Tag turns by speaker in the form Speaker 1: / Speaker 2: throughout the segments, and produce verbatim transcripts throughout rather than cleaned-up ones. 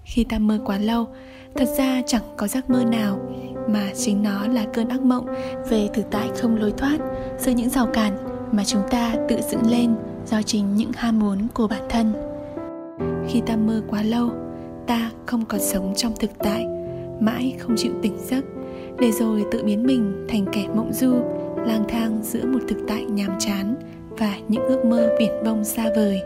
Speaker 1: khi ta mơ quá lâu, thật ra chẳng có giấc mơ nào, mà chính nó là cơn ác mộng về thực tại không lối thoát giữa những rào cản mà chúng ta tự dựng lên do chính những ham muốn của bản thân. Khi ta mơ quá lâu, ta không còn sống trong thực tại, mãi không chịu tỉnh giấc, để rồi tự biến mình thành kẻ mộng du, lang thang giữa một thực tại nhàm chán và những ước mơ viển vông xa vời.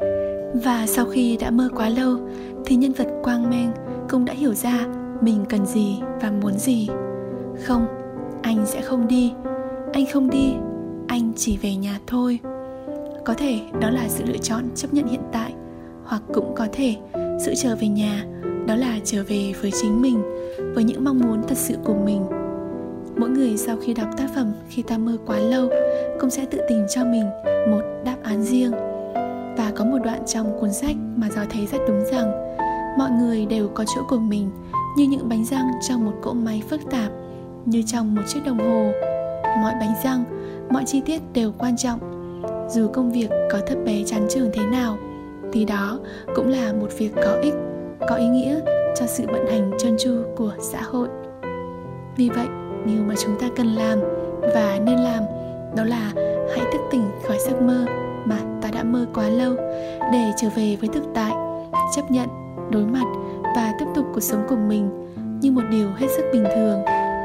Speaker 1: Và sau khi đã mơ quá lâu, thì nhân vật Quang Meng cũng đã hiểu ra mình cần gì và muốn gì. Không, anh sẽ không đi. Anh không đi, anh chỉ về nhà thôi. Có thể đó là sự lựa chọn chấp nhận hiện tại, hoặc cũng có thể sự trở về nhà đó là trở về với chính mình, với những mong muốn thật sự của mình. Mỗi người sau khi đọc tác phẩm Khi ta mơ quá lâu cũng sẽ tự tìm cho mình một đáp án riêng. Và có một đoạn trong cuốn sách mà Gió thấy rất đúng rằng mọi người đều có chỗ của mình, như những bánh răng trong một cỗ máy phức tạp, như trong một chiếc đồng hồ. Mọi bánh răng, mọi chi tiết đều quan trọng. Dù công việc có thấp bé chán chường thế nào, thì đó cũng là một việc có ích, có ý nghĩa cho sự vận hành trơn tru của xã hội. Vì vậy, điều mà chúng ta cần làm và nên làm đó là hãy thức tỉnh khỏi giấc mơ mà ta đã mơ quá lâu, để trở về với thực tại, chấp nhận, đối mặt và tiếp tục cuộc sống của mình như một điều hết sức bình thường.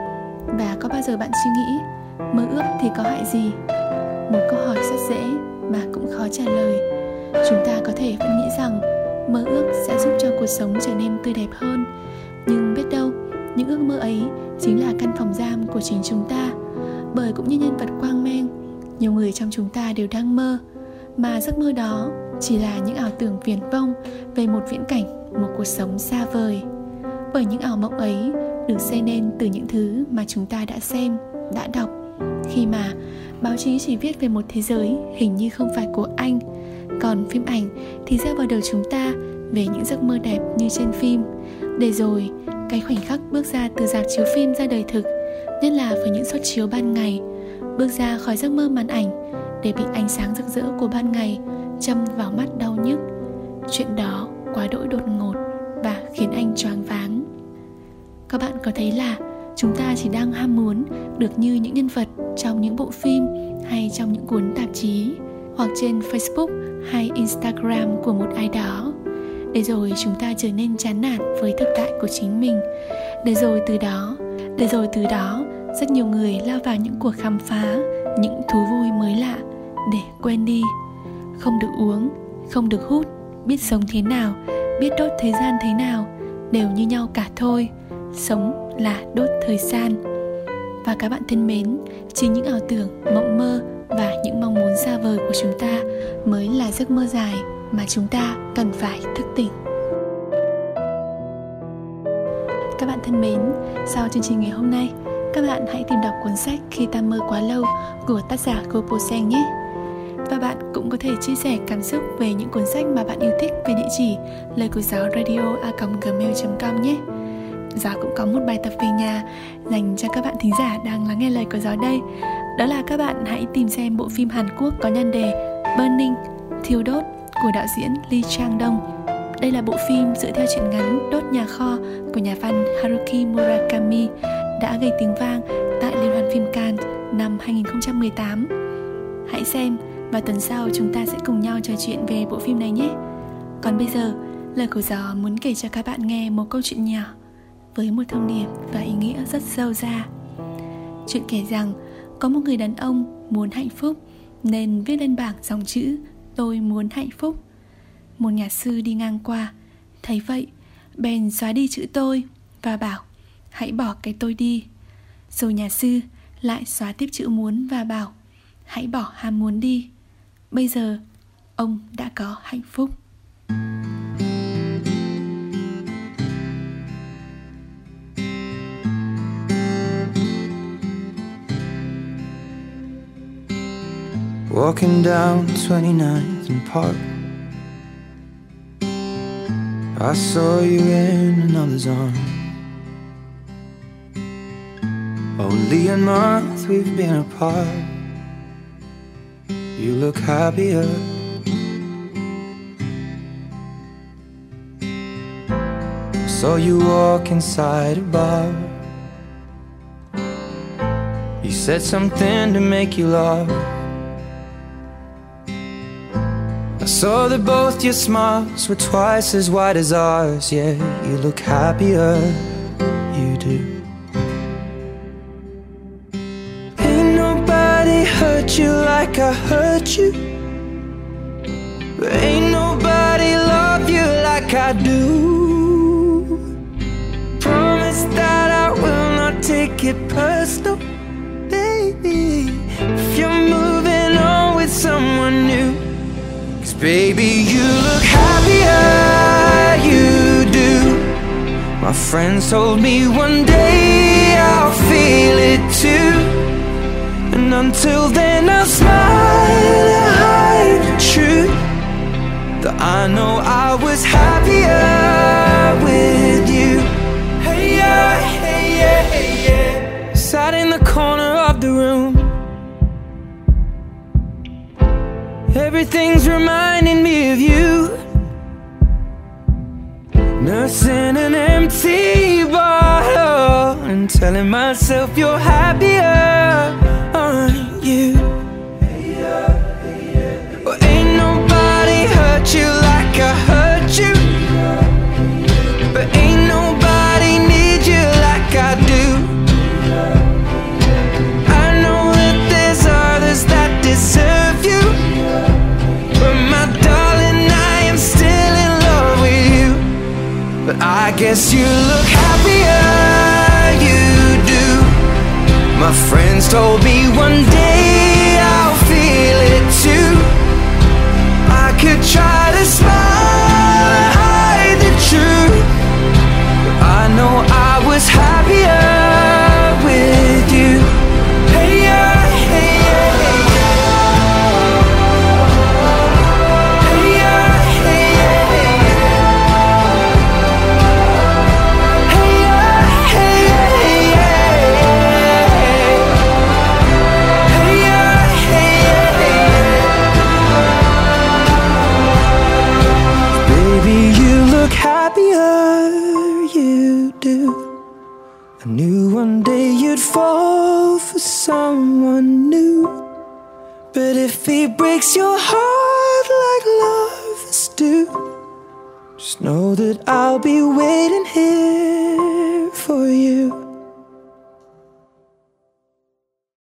Speaker 1: Và có bao giờ bạn suy nghĩ mơ ước thì có hại gì? Một câu hỏi rất dễ mà cũng khó trả lời. Chúng ta có thể vẫn nghĩ rằng mơ ước sẽ giúp cho cuộc sống trở nên tươi đẹp hơn, nhưng biết đâu những ước mơ ấy chính là căn phòng giam của chính chúng ta. Bởi cũng như nhân vật Quang Meng, nhiều người trong chúng ta đều đang mơ, mà giấc mơ đó chỉ là những ảo tưởng viển vông về một viễn cảnh, một cuộc sống xa vời. Bởi những ảo mộng ấy được xây nên từ những thứ mà chúng ta đã xem, đã đọc, khi mà báo chí chỉ viết về một thế giới hình như không phải của anh, còn phim ảnh thì rơi vào đầu chúng ta về những giấc mơ đẹp như trên phim. Để rồi cái khoảnh khắc bước ra từ rạp chiếu phim ra đời thực, nhất là với những suất chiếu ban ngày, bước ra khỏi giấc mơ màn ảnh để bị ánh sáng rực rỡ của ban ngày châm vào mắt đau nhức. Chuyện đó quá đỗi đột ngột và khiến anh choáng váng. Các bạn có thấy là chúng ta chỉ đang ham muốn được như những nhân vật trong những bộ phim hay trong những cuốn tạp chí, hoặc trên Facebook hay Instagram của một ai đó, để rồi chúng ta trở nên chán nản với thực tại của chính mình. Để rồi từ đó, để rồi từ đó rất nhiều người lao vào những cuộc khám phá, những thú vui mới lạ để quên đi. Không được uống, không được hút, biết sống thế nào, biết đốt thời gian thế nào, đều như nhau cả thôi. Sống là đốt thời gian. Và các bạn thân mến, chính những ảo tưởng, mộng mơ và những mong muốn xa vời của chúng ta mới là giấc mơ dài mà chúng ta cần phải thức tỉnh. Các bạn thân mến, sau chương trình ngày hôm nay, các bạn hãy tìm đọc cuốn sách Khi ta mơ quá lâu của tác giả Go Po Seng nhé. Và bạn cũng có thể chia sẻ cảm xúc về những cuốn sách mà bạn yêu thích về địa chỉ lời của gió radio a còng gmail chấm com nhé. Gió cũng có một bài tập về nhà dành cho các bạn thính giả đang lắng nghe lời của Gió đây. Đó là các bạn hãy tìm xem bộ phim Hàn Quốc có nhan đề Burning, thiêu đốt của đạo diễn Lee Chang Dong. Đây là bộ phim dựa theo truyện ngắn Đốt nhà kho của nhà văn Haruki Murakami đã gây tiếng vang tại Liên hoan phim Cannes năm hai không một tám. Hãy xem và tuần sau chúng ta sẽ cùng nhau trò chuyện về bộ phim này nhé. Còn bây giờ, lời của Gió muốn kể cho các bạn nghe một câu chuyện nhỏ với một thông điệp và ý nghĩa rất sâu xa. Chuyện kể rằng có một người đàn ông muốn hạnh phúc nên viết lên bảng dòng chữ tôi muốn hạnh phúc. Một nhà sư đi ngang qua thấy vậy bèn xóa đi chữ tôi và bảo hãy bỏ cái tôi đi. Rồi nhà sư lại xóa tiếp chữ muốn và bảo hãy bỏ ham muốn đi. Bây giờ ông đã có hạnh phúc.
Speaker 2: Walking down twenty-ninth and Park, I saw you in another's arms. Only a month we've been apart. You look happier. saw you walk inside a bar. You said something to make you laugh. I saw that both your smiles were twice as wide as ours. Yeah, you look happier, you do. Ain't nobody hurt you like I hurt you, but ain't nobody love you like I do. Promise that I will not take it personal, baby, if you're moving on with someone new. 'Cause baby, you look happier, you do. My friends told me one day I'll feel it too, and until then I'll smile and hide the truth, that I know I was happier with you. Hey yeah, hey yeah, hey yeah. Sat in the corner of the room, everything's reminding me of you. Nursing an empty bottle and telling myself you're happier, aren't you? Well, ain't nobody hurt you like I hurt you, but ain't nobody need you like I do. I know that there's others that deserve you, but my darling, I am still in love with you. But I guess you look happier, you do. My friends told me one day I'll feel it too. I could try to smile and hide the truth, but I know I was happier with you. Hey yeah, hey yeah, hey yeah. Hey yeah, hey yeah, hey yeah. Hey yeah, hey yeah, hey yeah. Hey yeah, hey yeah, hey yeah. Baby, you look happier, you do. I knew one day you'd fall for someone new, but if he breaks your heart like lovers do, just know that I'll be waiting here for you.